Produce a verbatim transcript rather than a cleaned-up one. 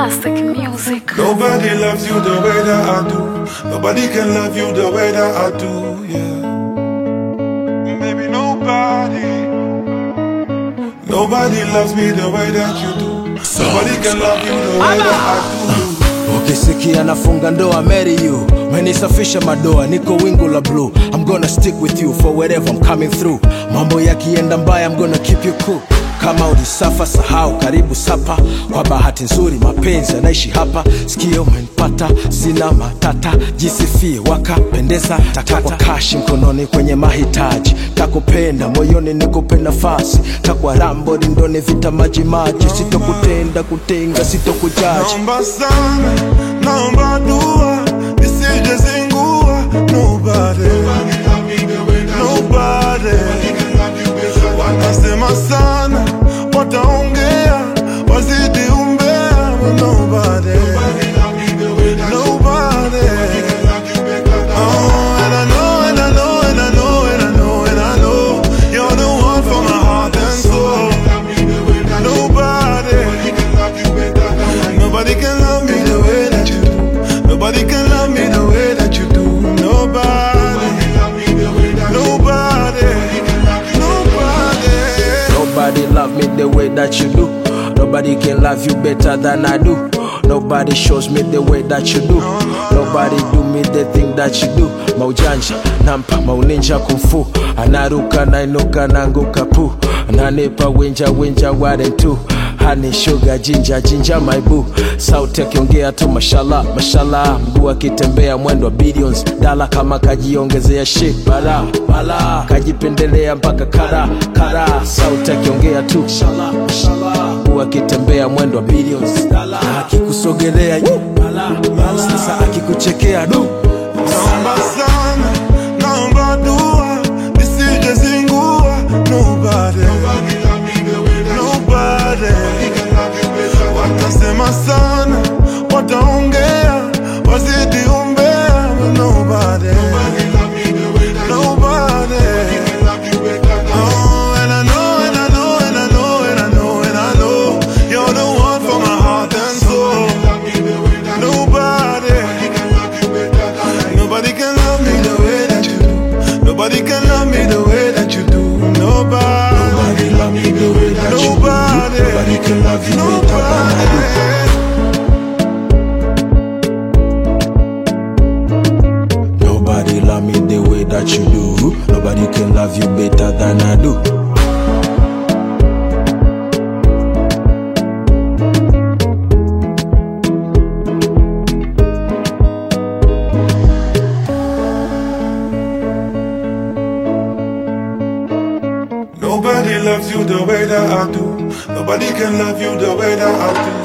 Classic music. Nobody loves you the way that I do. Nobody can love you the way that I do, yeah. Baby, nobody. Nobody loves me the way that you do. Nobody can love you the way that I do. Ukisikia nafunga ndoa, marry you. Menisafisha madoa, niko wingu la blue. I'm gonna stick with you for wherever I'm coming through. Mambo yakienda mbaya, I'm gonna keep you cool. Kama ulisafa sahau, karibu sapa. Kwa bahati nzuri mapenzi yanaishi hapa. Sikio umenipata, sina matata. Jisifie wakapendeza, takwa kashi mkononi kwenye mahitaji. Takupenda moyoni nikupe nafasi. Takwa rambo rindoni vita maji maji. Sitokutenda kutenga, sitokujaji. Naomba sana, naomba dua, nisije zingua. Nobody, nobody. Wanasema sana, wataongea, wazidi umbea. Nobody, nobody. Oh, and I know, and I know, and I know, and I know, and I know you're the one for my heart and soul. Nobody, nobody can love me the way that you do. Nobody can love me the way that you do. Nobody, nobody, nobody. Nobody love me the way that you do. Nobody can love you better than I do. Nobody shows me the way that you do. Nobody do me the thing that you do. Maujanja, nampa, mauninja kumfu. Anaruka, nainuka, nanguka pu. Ananipa winja, winja, ware tu. Honey, sugar, ginger, ginger, my boo. Sauti akiongea tu mashallah, mashallah. Mguu akitembea mwendo wa billions. Dala kama kajiongezea shit, bala, bala. Kajipendelea mpaka kara, kara. Sauti akiongea tu mashallah, mashallah. Mguu akitembea mwendo wa billions. Dala akikusogelea, bala, bala. Sasa akikuchekea, du. Naomba sana, naomba dua, nisije zingua. Nobody, nobody. Watasema sana, wataongea, wazidi umbea. Nobody, nobody. Oh, and I know, and I know, and I know, and I know, and I know you're the one for my heart and soul. Nobody, nobody can love me the way that you do. Nobody can love me the way that you do. Nobody, Nobody love me the way that you do. nobody, Nobody can love you better than I do. Nobody love me the way that you do. Nobody can love you better than I do. Nobody loves you the way that I do. Nobody can love you the way that I do.